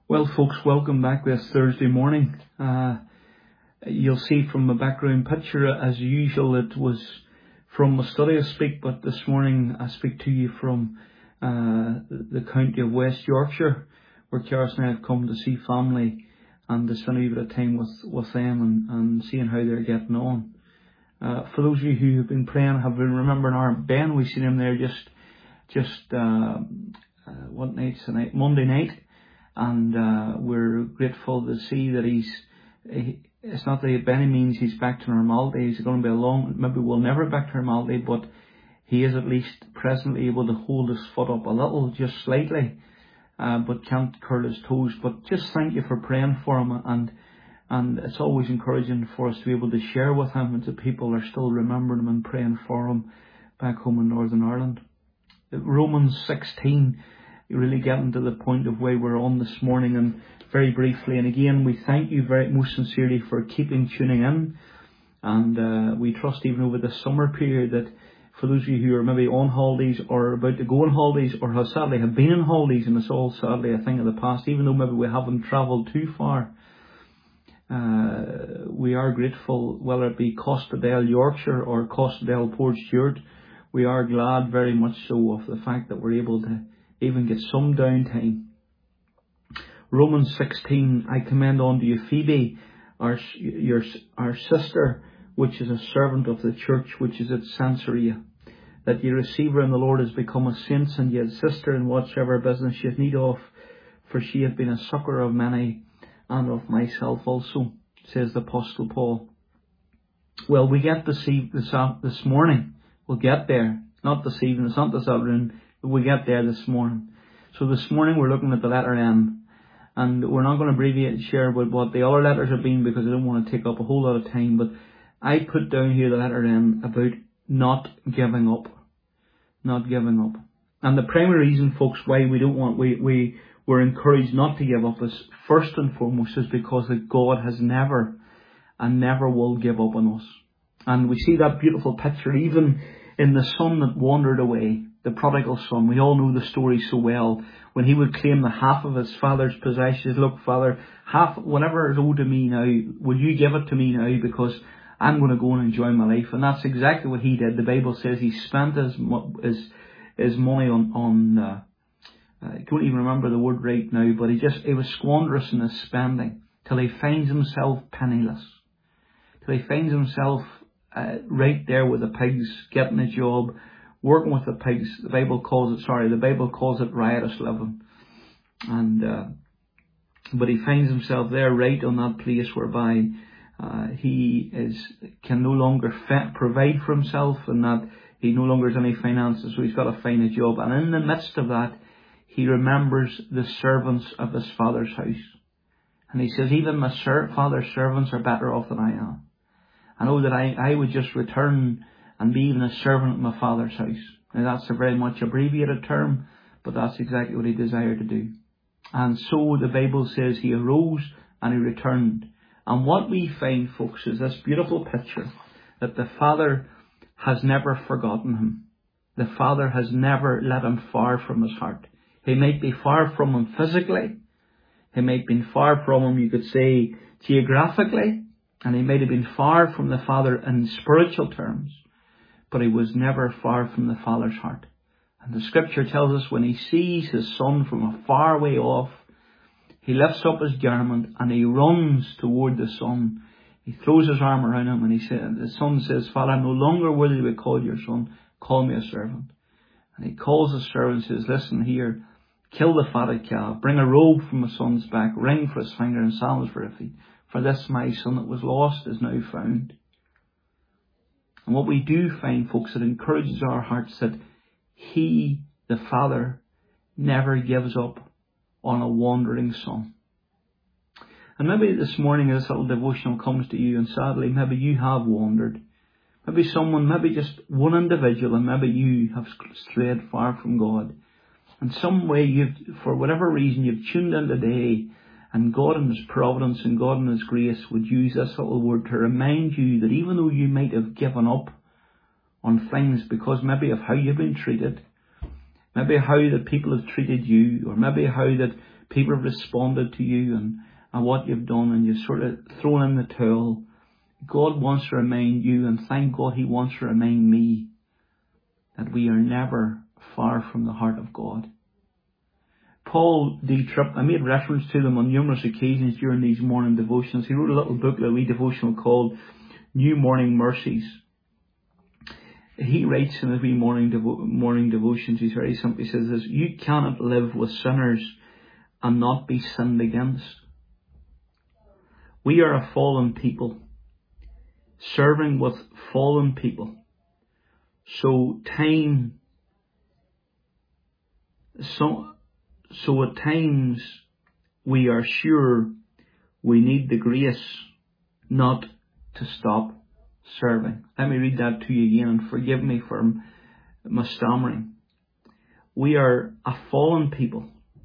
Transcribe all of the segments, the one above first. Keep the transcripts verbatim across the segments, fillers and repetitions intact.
Well, folks, welcome back this Thursday morning. Uh, you'll see from the background picture, as usual, it was from the study I speak, but this morning I speak to you from uh, the county of West Yorkshire, where Karis and I have come to see family and to spend a wee bit of time with, with them and, and seeing how they're getting on. Uh, for those of you who have been praying, have been remembering our Ben, we've seen him there just, just uh, uh, what night's the night? Monday night. And uh, we're grateful to see that he's, he, it's not that by any means he's back to normality. He's going to be a long, maybe we'll never back to normality, but he is at least presently able to hold his foot up a little, just slightly, uh, but can't curl his toes. But just thank you for praying for him, and and it's always encouraging for us to be able to share with him and that people are still remembering him and praying for him back home in Northern Ireland. Romans sixteen. Really getting to the point of where we're on this morning, and very briefly, and again we thank you very most sincerely for keeping tuning in, and uh, we trust even over the summer period that for those of you who are maybe on holidays or about to go on holidays or have sadly have been on holidays, and it's all sadly a thing of the past, even though maybe we haven't travelled too far, uh, we are grateful, whether it be Costadale, Yorkshire or Costadale, Portstewart. We are glad very much so of the fact that we're able to even get some downtime. Romans sixteen, I commend unto you Phoebe, our your our sister, which is a servant of the church which is at Caesarea, that ye receive her in the Lord as become a saints, and yet sister in whatsoever business ye have need of, for she hath been a succour of many, and of myself also, says the Apostle Paul. Well, we get to see this this morning. We'll get there. Not this evening. It's not this afternoon. We get there this morning. So this morning we're looking at the letter N, and we're not going to abbreviate and share with what the other letters have been because I don't want to take up a whole lot of time, but I put down here the letter N about not giving up. Not giving up. And the primary reason, folks, why we don't want, we, we, we're encouraged not to give up is first and foremost is because that God has never and never will give up on us. And we see that beautiful picture even in the son that wandered away. The prodigal son, we all know the story so well. When he would claim the half of his father's possessions, look, Father, half, whatever is owed to me now, will you give it to me now because I'm going to go and enjoy my life? And that's exactly what he did. The Bible says he spent his his, his money on, on uh, I can't even remember the word right now, but he just, he was squanderous in his spending till he finds himself penniless. Till he finds himself uh, right there with the pigs, getting a job, working with the pigs. The Bible calls it, sorry, the Bible calls it riotous living. And, uh, but he finds himself there right on that place whereby, uh, he is, can no longer fe- provide for himself, and that he no longer has any finances, so he's got to find a job. And in the midst of that, he remembers the servants of his father's house. And he says, even my ser- father's servants are better off than I am. I know that I, I would just return and be even a servant of my father's house. Now that's a very much abbreviated term, but that's exactly what he desired to do. And so the Bible says he arose and he returned. And what we find, folks, is this beautiful picture that the Father has never forgotten him. The Father has never let him far from his heart. He might be far from him physically. He might have been far from him, you could say, geographically. And he might have been far from the Father in spiritual terms. But he was never far from the Father's heart. And the scripture tells us when he sees his son from a far way off, he lifts up his garment and he runs toward the son. He throws his arm around him and he said, the son says, Father, I'm no longer worthy to be called your son. Call me a servant. And he calls the servant and says, listen here, kill the fatted calf, bring a robe from the son's back, ring for his finger and sandals for his feet. For this my son that was lost is now found. And what we do find, folks, it encourages our hearts that he, the Father, never gives up on a wandering son. And maybe this morning as this little devotional comes to you, and sadly maybe you have wandered. Maybe someone, maybe just one individual, and maybe you have strayed far from God. In some way, you've, for whatever reason, you've tuned in today, and God in His providence and God in His grace would use this little word to remind you that even though you might have given up on things because maybe of how you've been treated, maybe how that people have treated you, or maybe how that people have responded to you and, and what you've done, and you've sort of thrown in the towel. God wants to remind you, and thank God He wants to remind me, that we are never far from the heart of God. Paul D. Tripp, I made reference to them on numerous occasions during these morning devotions. He wrote a little book, a wee devotional called New Morning Mercies. He writes in his wee morning, devo- morning devotions, he very simply says this: you cannot live with sinners and not be sinned against. We are a fallen people, serving with fallen people. So time, so, so at times we are sure we need the grace not to stop serving. Let me read that to you again, and forgive me for my stammering. We are a fallen people,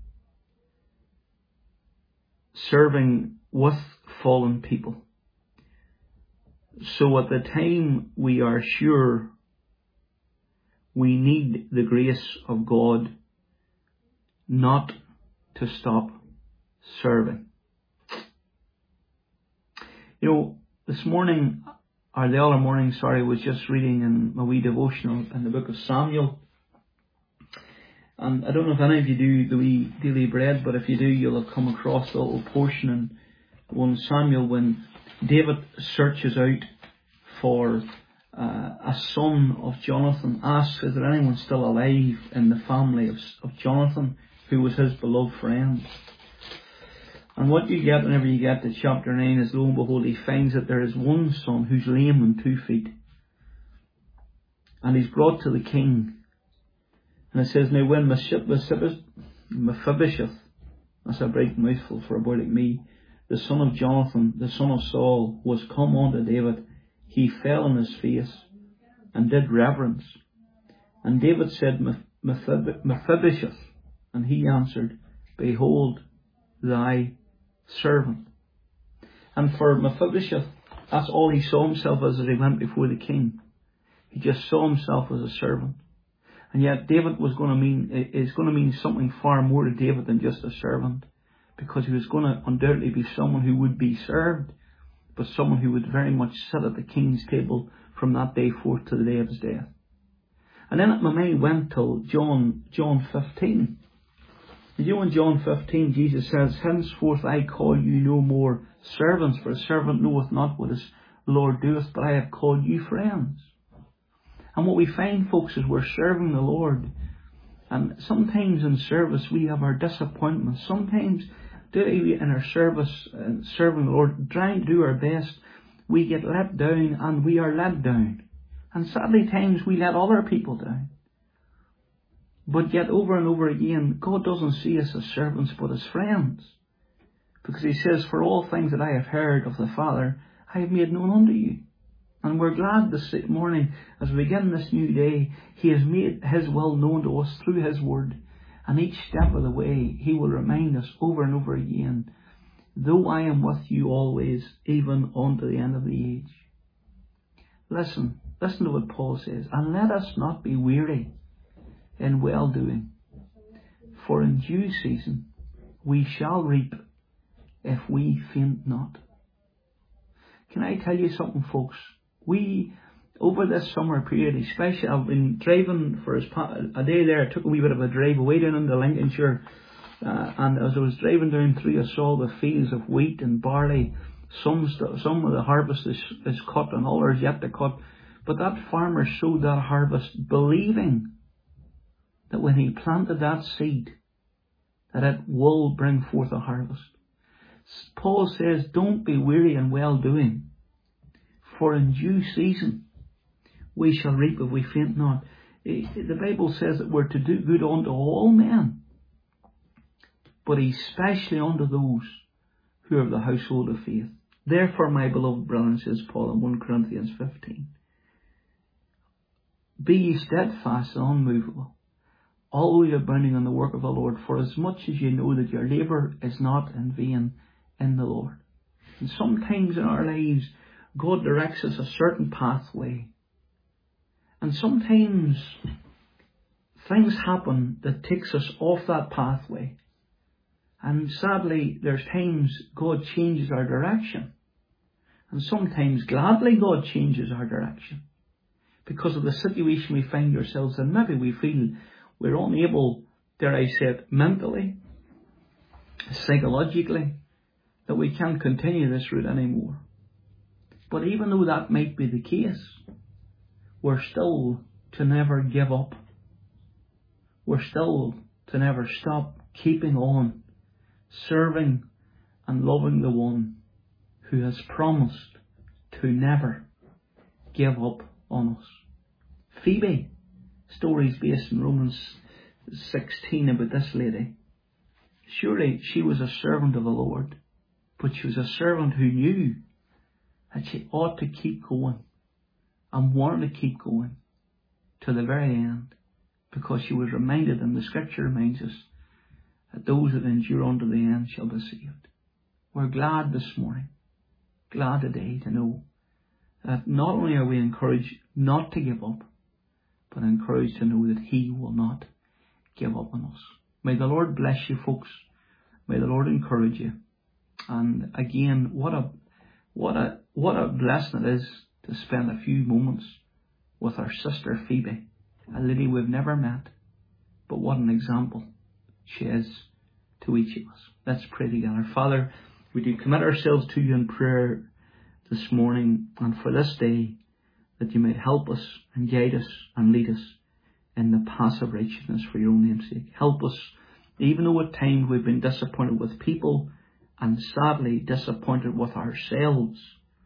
serving with fallen people. So at the time we are sure we need the grace of God not to stop serving. You know, this morning, or the other morning, sorry, I was just reading in my wee devotional in the book of Samuel. And I don't know if any of you do the wee daily bread, but if you do, you'll have come across the little portion in First Samuel when David searches out for uh, a son of Jonathan, asks, is there anyone still alive in the family of, of Jonathan, who was his beloved friend? And what you get whenever you get to chapter nine is, lo and behold, he finds that there is one son who's lame on two feet. And he's brought to the king. And it says, now when Mephibosheth, that's a bright mouthful for a boy like me, the son of Jonathan, the son of Saul, was come unto David, he fell on his face and did reverence. And David said, Mephibosheth, and he answered, behold, thy servant. And for Mephibosheth, that's all he saw himself as as he went before the king. He just saw himself as a servant. And yet David was going to mean, is going to mean something far more to David than just a servant, because he was going to undoubtedly be someone who would be served, but someone who would very much sit at the king's table from that day forth to the day of his death. And then my mind went till John, John fifteen. You know, in John fifteen, Jesus says, henceforth I call you no more servants, for a servant knoweth not what his Lord doeth, but I have called you friends. And what we find, folks, is we're serving the Lord. And sometimes in service we have our disappointments. Sometimes in our service, uh, serving the Lord, trying to do our best, we get let down and we are let down. And sadly, times we let other people down. But yet over and over again, God doesn't see us as servants but as friends. Because He says, for all things that I have heard of the Father, I have made known unto you. And we're glad this morning, as we begin this new day, He has made His will known to us through His Word. And each step of the way, He will remind us over and over again, though I am with you always, even unto the end of the age. Listen, listen to what Paul says. And let us not be weary in well-doing, for in due season we shall reap if we faint not. Can I tell you something, folks? We, over this summer period, especially, I've been driving for a day there. I took a wee bit of a drive away down into Lincolnshire, uh, and as I was driving down through, I saw the fields of wheat and barley. Some st- some of the harvest is, is cut and others yet to cut. But that farmer sowed that harvest believing that when he planted that seed, that it will bring forth a harvest. Paul says, don't be weary in well-doing, for in due season we shall reap if we faint not. The Bible says that we're to do good unto all men, but especially unto those who are of the household of faith. Therefore, my beloved brethren, says Paul in First Corinthians fifteen, be ye steadfast and unmovable, always abounding in the work of the Lord, for as much as you know that your labour is not in vain in the Lord. And sometimes in our lives, God directs us a certain pathway. And sometimes things happen that takes us off that pathway. And sadly, there's times God changes our direction. And sometimes gladly God changes our direction. Because of the situation we find ourselves in. Maybe we feel we're unable, dare I say it, mentally, psychologically, that we can't continue this route anymore. But even though that might be the case, we're still to never give up. We're still to never stop keeping on, serving and loving the one who has promised to never give up on us. Phoebe, stories based in Romans sixteen about this lady. Surely she was a servant of the Lord, but she was a servant who knew that she ought to keep going and wanted to keep going to the very end, because she was reminded, and the scripture reminds us, that those that endure unto the end shall be saved. We're glad this morning, glad today to know that not only are we encouraged not to give up, but encouraged to know that He will not give up on us. May the Lord bless you, folks. May the Lord encourage you. And again, what a what a what a blessing it is to spend a few moments with our sister Phoebe, a lady we've never met, but what an example she is to each of us. Let's pray together. Father, we do commit ourselves to you in prayer this morning and for this day, that you might help us and guide us and lead us in the path of righteousness for your own name's sake. Help us, even though at times we've been disappointed with people and sadly disappointed with ourselves.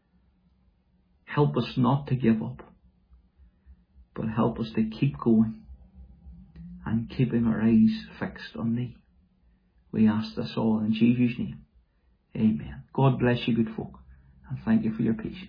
Help us not to give up, but help us to keep going and keeping our eyes fixed on thee. We ask this all in Jesus' name. Amen. God bless you, good folk, and thank you for your patience.